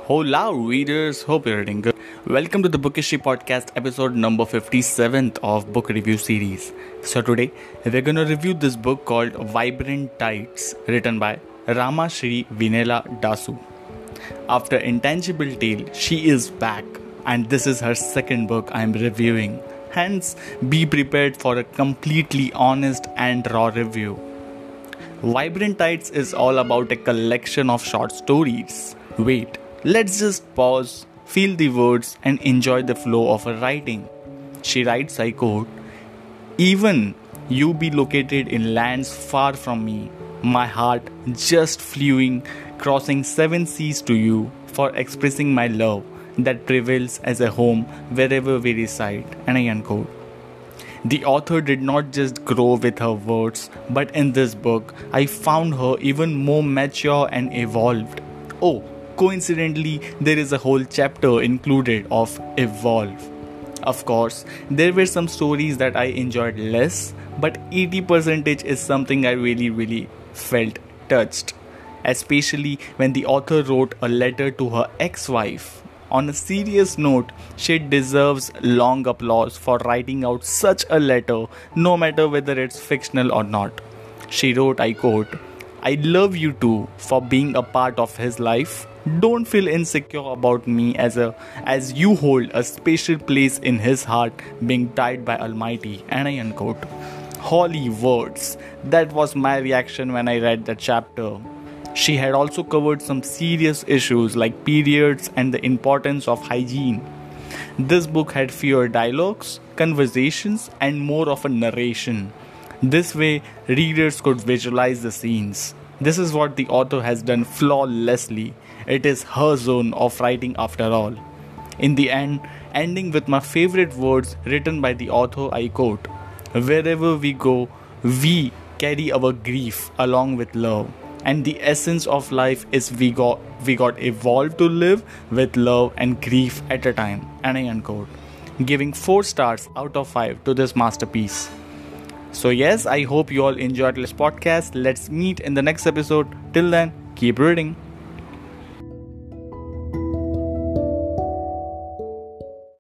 Hola, readers. Hope you're doing good. Welcome to the Bookishy Podcast, episode number 57th of Book Review Series. So, today we're going to review this book called Vibrant Tides, written by Rama Shri Vinela Dasu. After Intangible Tale, she is back, and this is her second book I'm reviewing. Hence, be prepared for a completely honest and raw review. Vibrant Tides is all about a collection of short stories. Wait, let's just pause, feel the words, and enjoy the flow of her writing. She writes, I quote, "Even you be located in lands far from me, my heart just fleeing, crossing seven seas to you for expressing my love that prevails as a home wherever we reside." And I unquote. The author did not just grow with her words, but in this book, I found her even more mature and evolved. Oh, coincidentally, there is a whole chapter included of evolve. Of course, there were some stories that I enjoyed less, but 80% is something I really felt touched. Especially when the author wrote a letter to her ex-wife. On a serious note, she deserves long applause for writing out such a letter, no matter whether it's fictional or not. She wrote, I quote, "I love you too for being a part of his life. Don't feel insecure about me as you hold a special place in his heart, being tied by Almighty." And I unquote. Holy words! That was my reaction when I read that chapter. She had also covered some serious issues like periods and the importance of hygiene. This book had fewer dialogues, conversations, and more of a narration. This way, readers could visualize the scenes. This is what the author has done flawlessly. It is her zone of writing after all. In the end, ending with my favorite words written by the author, I quote, "Wherever we go, we carry our grief along with love. And the essence of life is we got evolved to live with love and grief at a time." And I unquote. Giving 4 stars out of 5 to this masterpiece. So yes, I hope you all enjoyed this podcast. Let's meet in the next episode. Till then, keep reading.